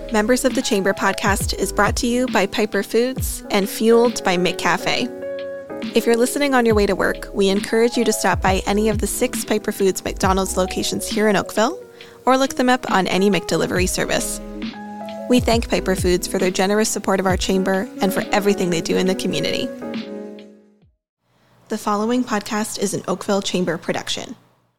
Members of the Chamber podcast is brought to you by Piper Foods and fueled by McCafe. If you're listening on your way to work, we encourage you to stop by any of the 6 Piper Foods McDonald's locations here in Oakville, or look them up on any McDelivery service. We thank Piper Foods for their generous support of our chamber and for everything they do in the community. The following podcast is an Oakville Chamber production.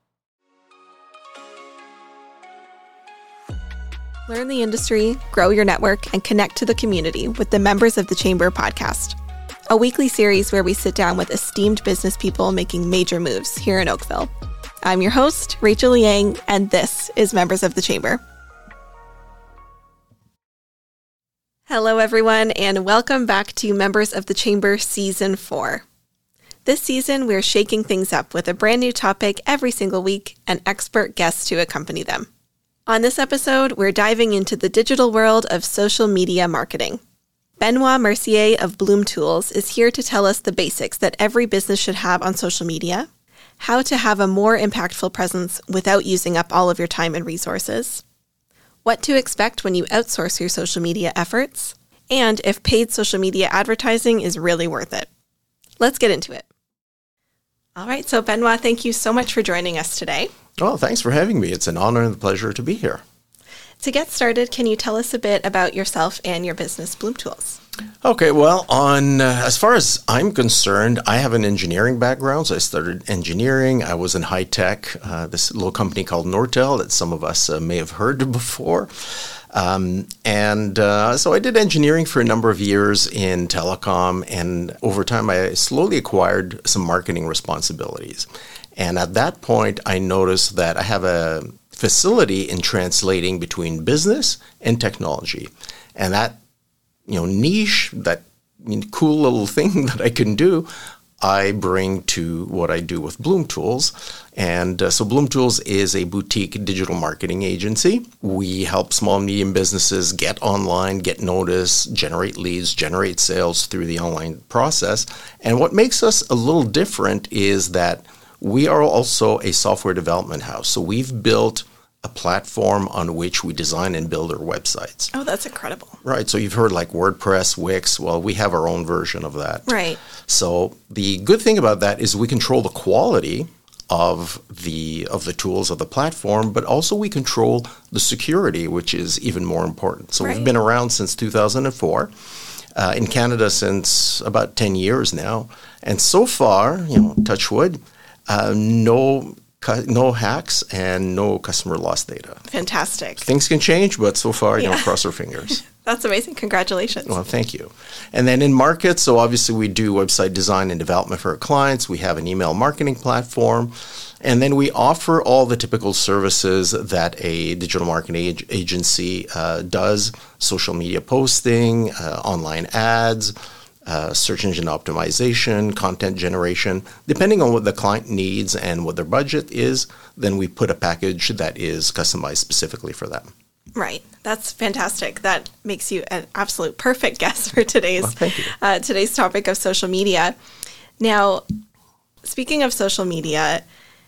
Learn the industry, grow your network, and connect to the community with the Members of the Chamber podcast, a weekly series where we sit down with esteemed business people making major moves here in Oakville. I'm your host, Rachel Liang, and this is Members of the Chamber. Hello, everyone, and welcome back to Members of the Chamber Season 4. This season, we're shaking things up with a brand new topic every single week and expert guests to accompany them. On this episode, we're diving into the digital world of social media marketing. Benoit Mercier of Bloom Tools is here to tell us the basics that every business should have on social media, how to have a more impactful presence without using up all of your time and resources, what to expect when you outsource your social media efforts, and if paid social media advertising is really worth it. Let's get into it. All right, so Benoit, thank you so much for joining us today. Oh, thanks for having me. It's an honor and a pleasure to be here. To get started, can you tell us a bit about yourself and your business, Bloom Tools? Okay, well, as far as I'm concerned, I have an engineering background. So I started engineering. I was in high tech, this little company called Nortel that some of us may have heard before. So I did engineering for a number of years in telecom, and over time I slowly acquired some marketing responsibilities. And at that point, I noticed that I have a facility in translating between business and technology. And that, niche, that cool little thing that I can do, I bring to what I do with Bloom Tools. And so Bloom Tools is a boutique digital marketing agency. We help small and medium businesses get online, get noticed, generate leads, generate sales through the online process. And what makes us a little different is that we are also a software development house. So we've built a platform on which we design and build our websites. Oh, that's incredible. Right. So you've heard like WordPress, Wix. Well, we have our own version of that. Right. So the good thing about that is we control the quality of the tools of the platform, but also we control the security, which is even more important. So We've been around since 2004. In Canada since about 10 years now. And so far, touch wood, no hacks and no customer loss data. Fantastic. Things can change, but so far, cross our fingers. That's amazing. Congratulations. Well, thank you. And then in markets, so obviously we do website design and development for our clients. We have an email marketing platform. And then we offer all the typical services that a digital marketing agency does: social media posting, online ads, search engine optimization, content generation. Depending on what the client needs and what their budget is, then we put a package that is customized specifically for them. Right. That's fantastic. That makes you an absolute perfect guest for today's topic of social media. Now, speaking of social media,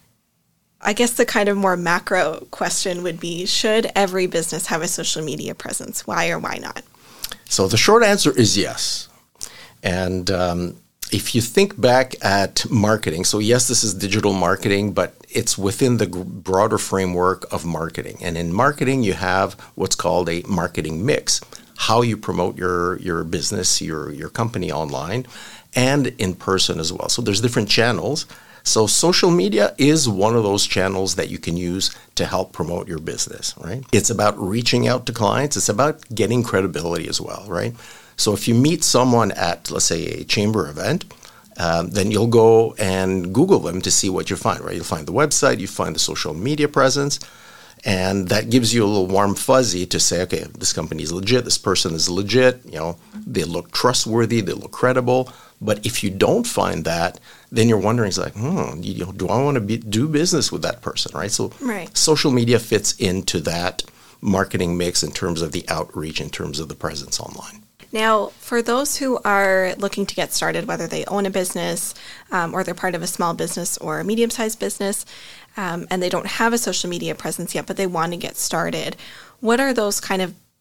I guess the kind of more macro question would be, should every business have a social media presence? Why or why not? So the short answer is yes. And if you think back at marketing, so yes, this is digital marketing, but it's within the broader framework of marketing. And in marketing, you have what's called a marketing mix, how you promote your business, your company online, and in person as well. So there's different channels. So social media is one of those channels that you can use to help promote your business, right? It's about reaching out to clients. It's about getting credibility as well, right? So if you meet someone at, let's say, a chamber event, then you'll go and Google them to see what you find, right? You'll find the website, you find the social media presence, and that gives you a little warm fuzzy to say, okay, this company is legit, this person is legit, they look trustworthy, they look credible. But if you don't find that, then you're wondering, it's like, do I want to do business with that person, right? So social media fits into that marketing mix in terms of the outreach, in terms of the presence online. Now, for those who are looking to get started, whether they own a business or they're part of a small business or a medium-sized business, and they don't have a social media presence yet, but they want to get started, what are those kind of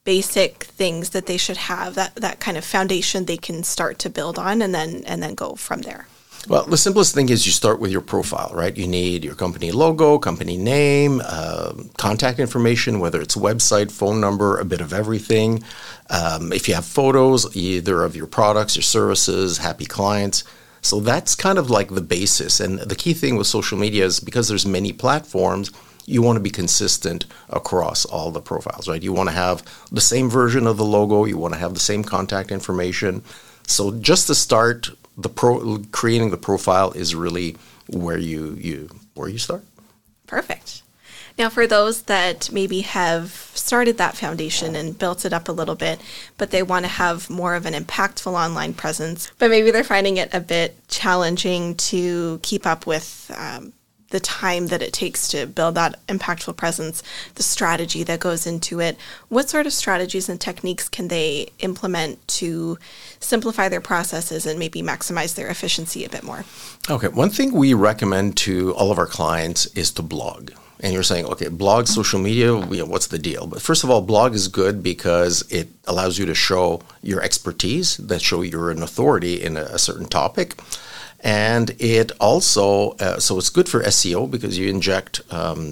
basic things that they should have, that kind of foundation they can start to build on and then go from there? Well, the simplest thing is you start with your profile, right? You need your company logo, company name, contact information, whether it's website, phone number, a bit of everything. If you have photos, either of your products, your services, happy clients. So that's kind of like the basis. And the key thing with social media is because there's many platforms, you want to be consistent across all the profiles, right? You want to have the same version of the logo. You want to have the same contact information. So just to start, creating the profile is really where you start. Perfect. Now, for those that maybe have started that foundation and built it up a little bit, but they want to have more of an impactful online presence, but maybe they're finding it a bit challenging to keep up with the time that it takes to build that impactful presence, the strategy that goes into it. What sort of strategies and techniques can they implement to simplify their processes and maybe maximize their efficiency a bit more? Okay, one thing we recommend to all of our clients is to blog. And you're saying, okay, blog, social media, what's the deal? But first of all, blog is good because it allows you to show your expertise, that show you're an authority in a certain topic. And it also, so it's good for SEO because you inject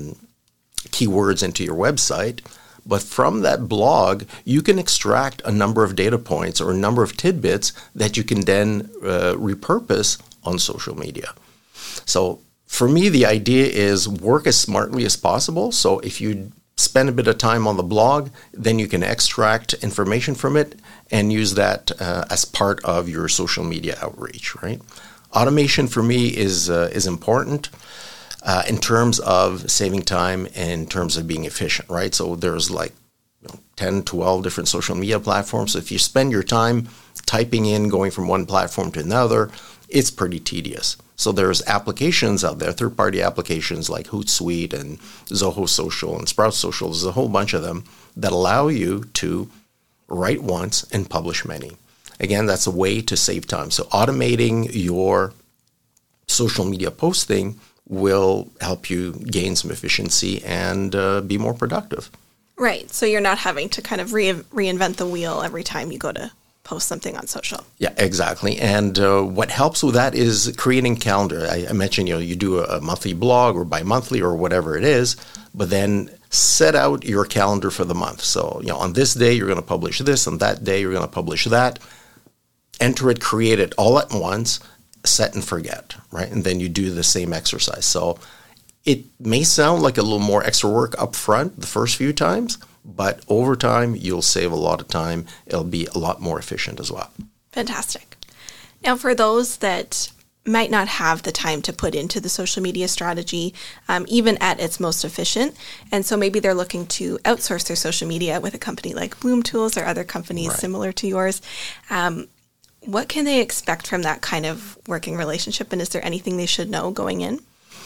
keywords into your website. But from that blog, you can extract a number of data points or a number of tidbits that you can then repurpose on social media. So for me, the idea is work as smartly as possible. So if you spend a bit of time on the blog, then you can extract information from it and use that as part of your social media outreach, right? Automation for me is important in terms of saving time and in terms of being efficient, right? So there's like 10, 12 different social media platforms. So if you spend your time typing in, going from one platform to another, it's pretty tedious. So there's applications out there, third-party applications like Hootsuite and Zoho Social and Sprout Social. There's a whole bunch of them that allow you to write once and publish many. Again, that's a way to save time. So automating your social media posting will help you gain some efficiency and be more productive. Right. So you're not having to kind of reinvent the wheel every time you go to post something on social. Yeah, exactly. And what helps with that is creating calendar. I mentioned, you do a monthly blog or bi-monthly or whatever it is, but then set out your calendar for the month. So, on this day, you're going to publish this. On that day, you're going to publish that. Enter it, create it all at once, set and forget, right? And then you do the same exercise. So it may sound like a little more extra work up front the first few times, but over time, you'll save a lot of time. It'll be a lot more efficient as well. Fantastic. Now, for those that might not have the time to put into the social media strategy, even at its most efficient, and so maybe they're looking to outsource their social media with a company like Bloom Tools or other companies similar to yours, what can they expect from that kind of working relationship, and is there anything they should know going in?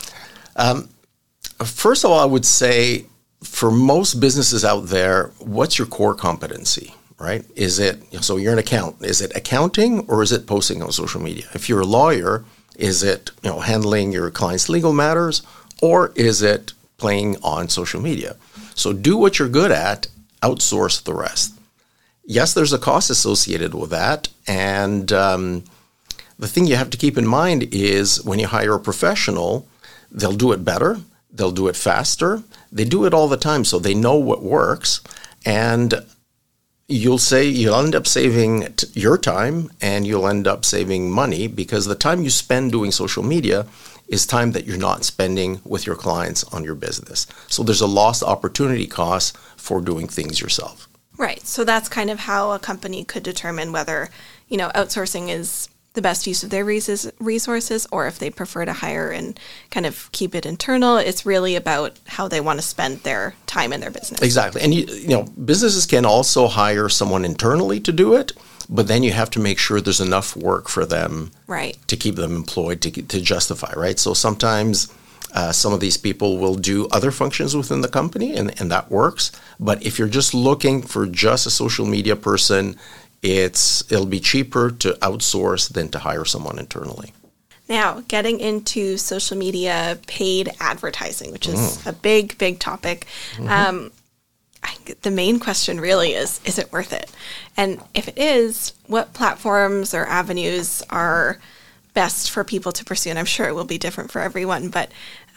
First of all, I would say for most businesses out there, what's your core competency, right? Is it, so you're an accountant, is it accounting or is it posting on social media? If you're a lawyer, is it, handling your client's legal matters or is it playing on social media? So do what you're good at, outsource the rest. Yes, there's a cost associated with that. And the thing you have to keep in mind is when you hire a professional, they'll do it better. They'll do it faster. They do it all the time, so they know what works. And you'll end up saving your time and you'll end up saving money because the time you spend doing social media is time that you're not spending with your clients on your business. So there's a lost opportunity cost for doing things yourself. Right. So that's kind of how a company could determine whether, outsourcing is the best use of their resources or if they prefer to hire and kind of keep it internal. It's really about how they want to spend their time in their business. Exactly. And, businesses can also hire someone internally to do it, but then you have to make sure there's enough work for them to keep them employed, to justify, right? So sometimes some of these people will do other functions within the company, and that works. But if you're just looking for just a social media person, it'll be cheaper to outsource than to hire someone internally. Now, getting into social media paid advertising, which is a big, big topic. Mm-hmm. the main question really is it worth it? And if it is, what platforms or avenues are best for people to pursue? And I'm sure it will be different for everyone, but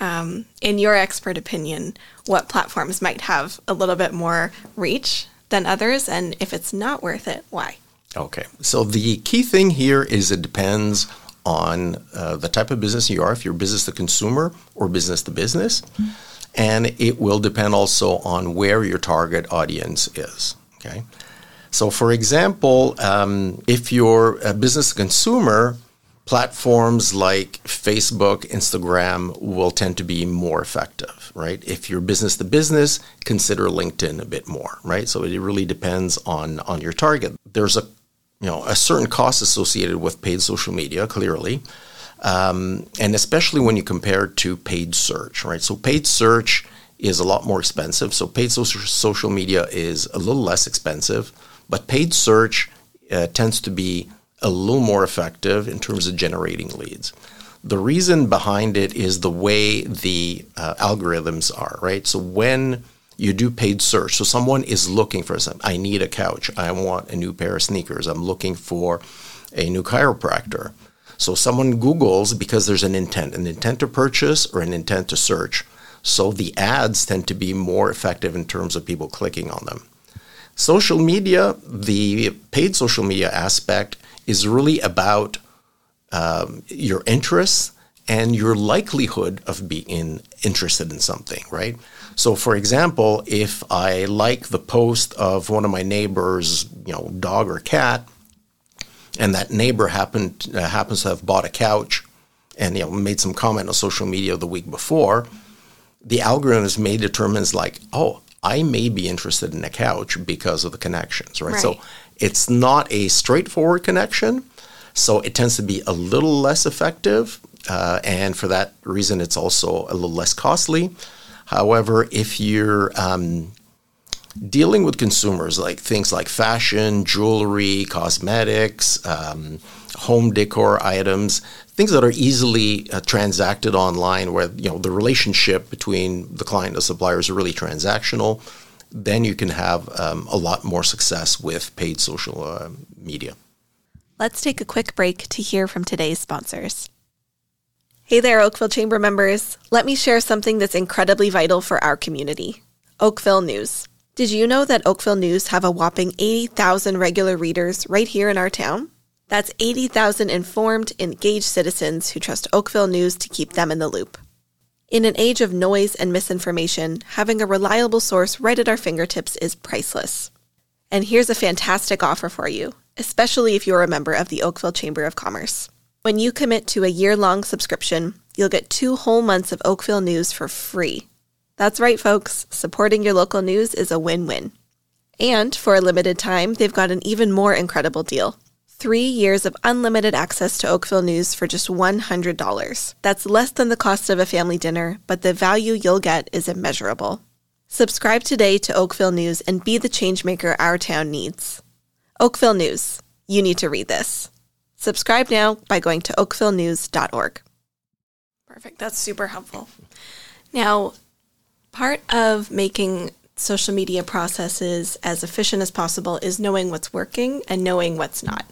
in your expert opinion, what platforms might have a little bit more reach than others? And if it's not worth it, why? Okay. So the key thing here is it depends on the type of business you are, if you're business to consumer or business to business. And it will depend also on where your target audience is. Okay. So for example, if you're a business to consumer, platforms like Facebook, Instagram will tend to be more effective, right? If you're business to business, consider LinkedIn a bit more, right? So it really depends on your target. There's a certain cost associated with paid social media, clearly, and especially when you compare it to paid search, right? So paid search is a lot more expensive. So paid social media is a little less expensive, but paid search tends to be a little more effective in terms of generating leads. The reason behind it is the way the algorithms are, right? So when you do paid search, so someone is looking for something. I need a couch. I want a new pair of sneakers. I'm looking for a new chiropractor. So someone Googles because there's an intent to purchase or an intent to search. So the ads tend to be more effective in terms of people clicking on them. Social media, the paid social media aspect is really about your interests and your likelihood of being interested in something, right? So, for example, if I like the post of one of my neighbors, dog or cat, and that neighbor happens to have bought a couch and made some comment on social media the week before, the algorithms may determine I may be interested in a couch because of the connections, right? So it's not a straightforward connection, so it tends to be a little less effective, and for that reason, it's also a little less costly. However, if you're dealing with consumers, like things like fashion, jewelry, cosmetics, home decor items, things that are easily transacted online, where the relationship between the client and the supplier is really transactional, then you can have a lot more success with paid social media. Let's take a quick break to hear from today's sponsors. Hey there, Oakville Chamber members. Let me share something that's incredibly vital for our community. Oakville News. Did you know that Oakville News have a whopping 80,000 regular readers right here in our town? That's 80,000 informed, engaged citizens who trust Oakville News to keep them in the loop. In an age of noise and misinformation, having a reliable source right at our fingertips is priceless. And here's a fantastic offer for you, especially if you're a member of the Oakville Chamber of Commerce. When you commit to a year-long subscription, you'll get 2 whole months of Oakville News for free. That's right, folks. Supporting your local news is a win-win. And for a limited time, they've got an even more incredible deal. 3 years of unlimited access to Oakville News for just $100. That's less than the cost of a family dinner, but the value you'll get is immeasurable. Subscribe today to Oakville News and be the changemaker our town needs. Oakville News. You need to read this. Subscribe now by going to oakvillenews.org. Perfect. That's super helpful. Now, part of making social media processes as efficient as possible is knowing what's working and knowing what's not.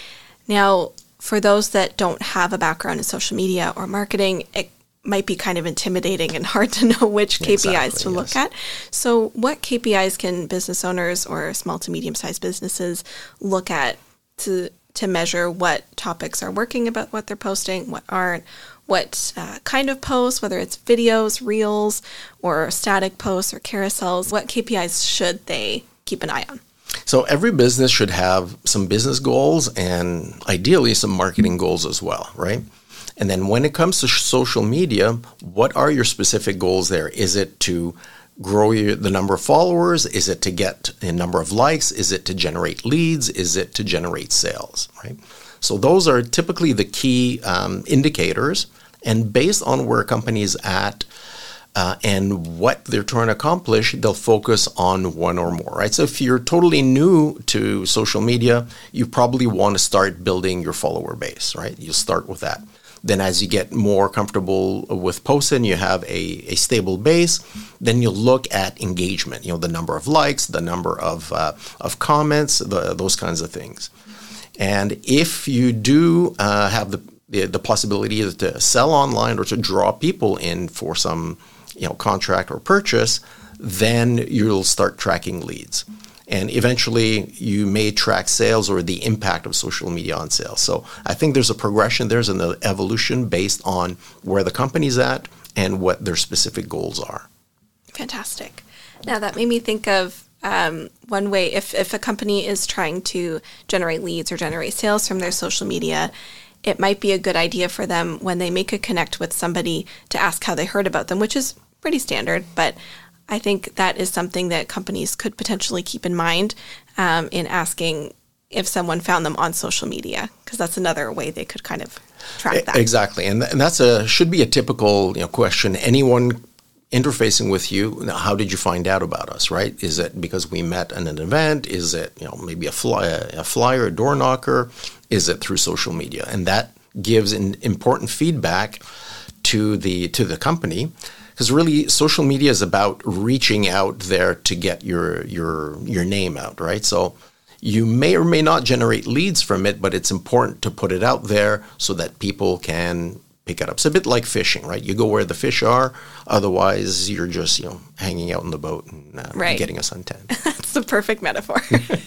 Now, for those that don't have a background in social media or marketing, it might be kind of intimidating and hard to know which KPIs to look at. So what KPIs can business owners or small to medium-sized businesses look at to measure what topics are working about what they're posting, what aren't, what kind of posts, whether it's videos, reels, or static posts or carousels, what KPIs should they keep an eye on? So every business should have some business goals and ideally some marketing goals as well, right? And then when it comes to social media, what are your specific goals there? Is it to grow the number of followers? Is it to get a number of likes? Is it to generate leads? Is it to generate sales, right? So those are typically the key indicators. And based on where a company is at and what they're trying to accomplish, they'll focus on one or more, right? So if you're totally new to social media, you probably want to start building your follower base, right? You'll start with that. Then as you get more comfortable with posting, you have a stable base, then you look at engagement, the number of likes, the number of comments, those kinds of things. And if you do have the possibility to sell online or to draw people in for some contract or purchase, then you'll start tracking leads. And eventually you may track sales or the impact of social media on sales. So I think there's a progression, there's an evolution based on where the company's at and what their specific goals are. Fantastic. Now that made me think of one way, if a company is trying to generate leads or generate sales from their social media, it might be a good idea for them when they make a connect with somebody to ask how they heard about them, which is pretty standard, but I think that is something that companies could potentially keep in mind in asking if someone found them on social media, because that's another way they could kind of track that. Exactly, and that's should be a typical question. Anyone interfacing with you, how did you find out about us, right? Is it because we met at an event? Is it maybe a flyer, a door knocker? Is it through social media? And that gives important feedback to the company. Because really, social media is about reaching out there to get your name out, right? So you may or may not generate leads from it, but it's important to put it out there so that people can pick it up. It's a bit like fishing, right? You go where the fish are. Otherwise, you're just hanging out in the boat and getting a suntan. That's the perfect metaphor.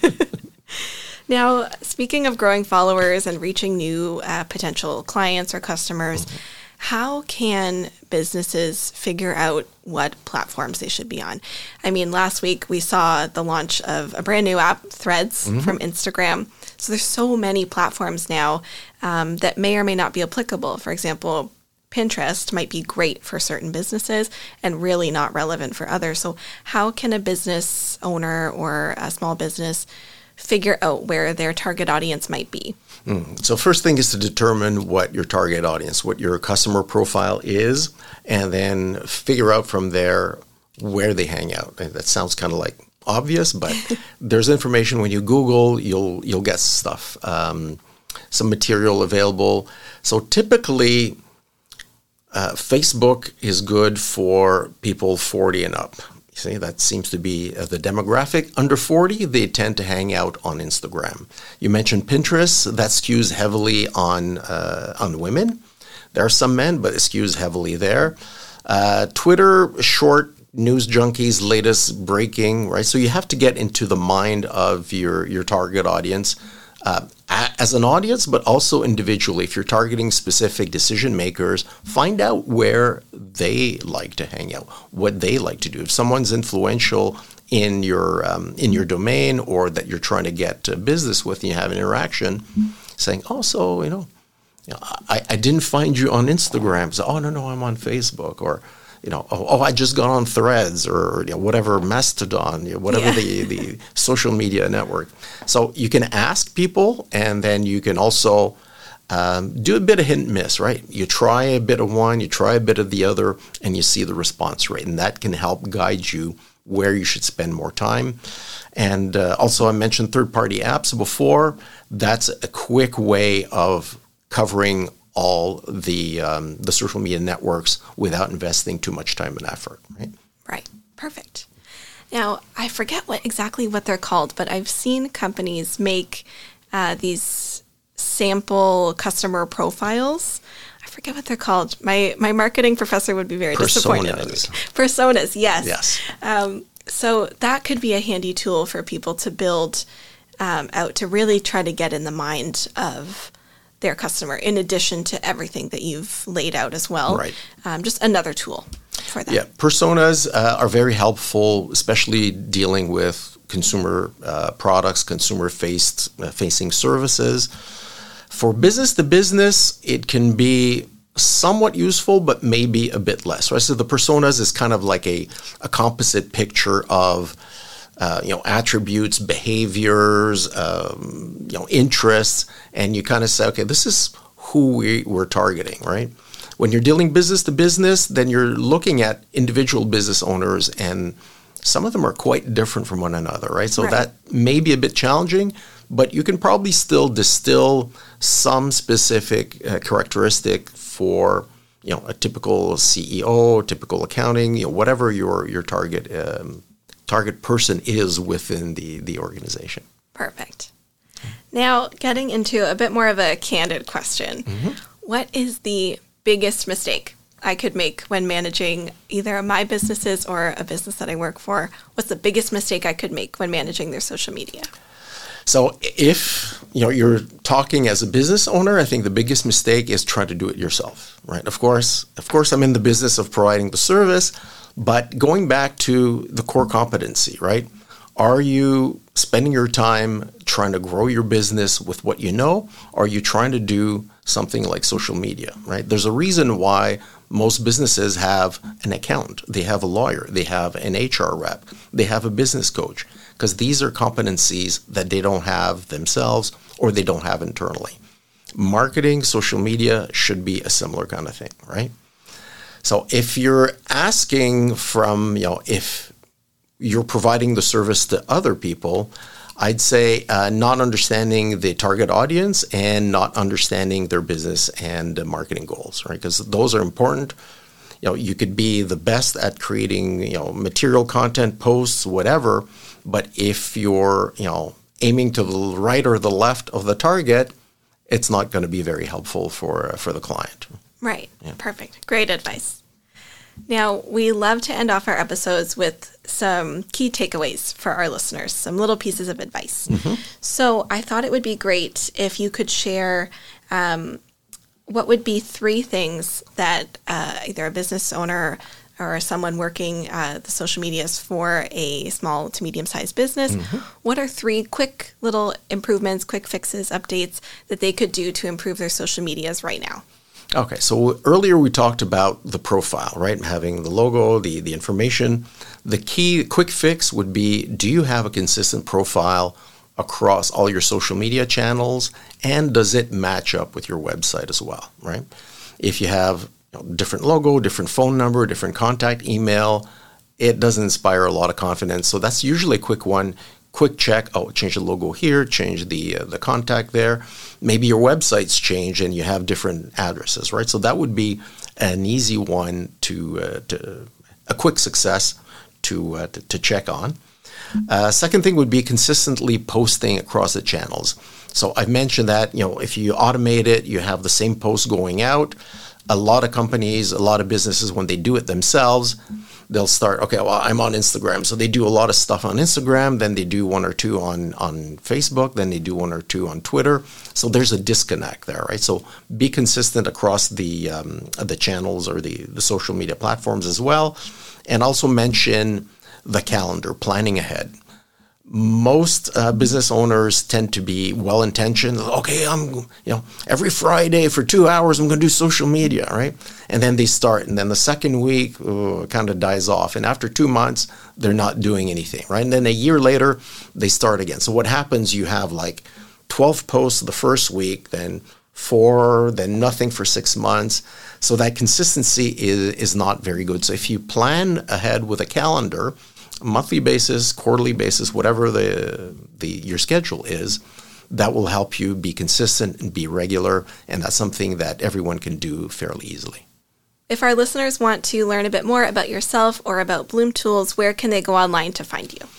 Now, speaking of growing followers and reaching new potential clients or customers, how can businesses figure out what platforms they should be on? I mean, last week we saw the launch of a brand new app, Threads, from Instagram. So there's so many platforms now that may or may not be applicable. For example, Pinterest might be great for certain businesses and really not relevant for others. So how can a business owner or a small business figure out where their target audience might be? So first thing is to determine what your target audience, what your customer profile is, and then figure out from there where they hang out. And that sounds kind of like obvious, but there's information when you Google, you'll get stuff, some material available. So typically, Facebook is good for people 40 and up. See, that seems to be the demographic. Under 40, they tend to hang out on Instagram. You mentioned Pinterest. That skews heavily on women. There are some men, but it skews heavily there. Twitter, short news junkies, latest breaking, right? So you have to get into the mind of your target audience as an audience, but also individually. If you're targeting specific decision makers, find out where they like to hang out, what they like to do. If someone's influential in your domain or that you're trying to get business with and you have an interaction, saying, oh, so, I didn't find you on Instagram. So, oh, no, I'm on Facebook. Or, I just got on Threads or whatever, Mastodon, whatever the social media network. So you can ask people, and then you can also do a bit of hit and miss, right? You try a bit of one, you try a bit of the other, and you see the response rate. And that can help guide you where you should spend more time. And also I mentioned third-party apps before. That's a quick way of covering all the social media networks without investing too much time and effort, right? Right. Perfect. Now, I forget exactly what they're called, but I've seen companies make these sample customer profiles. I forget what they're called. My marketing professor would be very disappointed in me. Personas, yes. Yes. So that could be a handy tool for people to build out to really try to get in the mind of their customer, in addition to everything that you've laid out as well. Right. Just another tool for that. Yeah, personas are very helpful, especially dealing with consumer products, consumer-facing services. For business to business, it can be somewhat useful, but maybe a bit less. Right? So the personas is kind of like a composite picture of attributes, behaviors, interests, and you kind of say, okay, this is who we're targeting, right? When you're dealing business to business, then you're looking at individual business owners, and some of them are quite different from one another, right? So may be a bit challenging, but you can probably still distill some specific characteristic for a typical CEO, typical accounting, whatever your target person is within the organization. Perfect. Now, getting into a bit more of a candid question, what is the biggest mistake I could make when managing either my businesses or a business that I work for? What's the biggest mistake I could make when managing their social media? So if you're talking as a business owner, I think the biggest mistake is try to do it yourself, right? Of course, I'm in the business of providing the service, but going back to the core competency, right? Are you spending your time trying to grow your business with what you know? Or are you trying to do something like social media, right? There's a reason why most businesses have an accountant, they have a lawyer, they have an HR rep, they have a business coach, because these are competencies that they don't have themselves or they don't have internally. Marketing, social media should be a similar kind of thing, right? So if you're asking from, if you're providing the service to other people, I'd say not understanding the target audience and not understanding their business and marketing goals, right? Because those are important. You could be the best at creating, material content, posts, whatever, but if you're, aiming to the right or the left of the target, it's not going to be very helpful for the client. Right. Yeah. Perfect. Great advice. Now, we love to end off our episodes with some key takeaways for our listeners, some little pieces of advice. So I thought it would be great if you could share what would be 3 things that either a business owner or someone working the social medias for a small to medium-sized business, what are 3 quick little improvements, quick fixes, updates that they could do to improve their social medias right now? Okay, so earlier we talked about the profile, right? Having the logo, the information. The key quick fix would be, do you have a consistent profile across all your social media channels? And does it match up with your website as well, right? If you have different logo, different phone number, different contact email, it doesn't inspire a lot of confidence. So that's usually a quick one. Quick check, change the logo here, change the contact there. Maybe your website's changed and you have different addresses, right? So that would be an easy one to a quick success to check on. Second thing would be consistently posting across the channels. So I've mentioned that, if you automate it, you have the same post going out. A lot of companies, a lot of businesses, when they do it themselves, they'll start, I'm on Instagram. So they do a lot of stuff on Instagram, then they do 1 or 2 on Facebook, then they do 1 or 2 on Twitter. So there's a disconnect there, right? So be consistent across the channels or the social media platforms as well. And also mention the calendar, planning ahead. Most business owners tend to be well-intentioned. Okay, I'm, every Friday for 2 hours, I'm going to do social media, right? And then they start, and then the second week it kind of dies off. And after 2 months, they're not doing anything, right? And then a year later, they start again. So what happens? You have like 12 posts the first week, then 4, then nothing for 6 months. So that consistency is not very good. So if you plan ahead with a calendar, monthly basis, quarterly basis, whatever your schedule is, that will help you be consistent and be regular, and that's something that everyone can do fairly easily. If our listeners want to learn a bit more about yourself or about Bloom Tools, where can they go online to find you?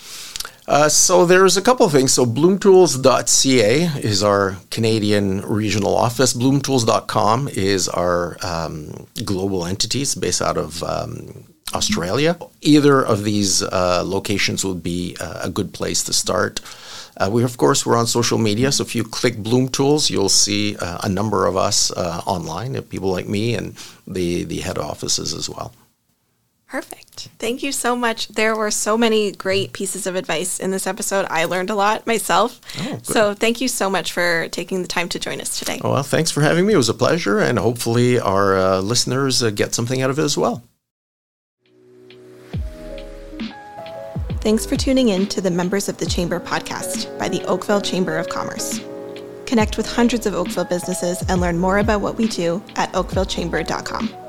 So there's a couple of things. So bloomtools.ca is our Canadian regional office. Bloomtools.com is our global entity. It's based out of Australia. Either of these locations would be a good place to start. We're on social media, so if you click Bloom Tools, you'll see a number of us online, people like me and the head offices as well. Perfect. Thank you so much. There were so many great pieces of advice in this episode. I learned a lot myself. So thank you so much for taking the time to join us today. Well, thanks for having me. It was a pleasure, and hopefully our listeners get something out of it as well. Thanks for tuning in to the Members of the Chamber podcast by the Oakville Chamber of Commerce. Connect with hundreds of Oakville businesses and learn more about what we do at oakvillechamber.com.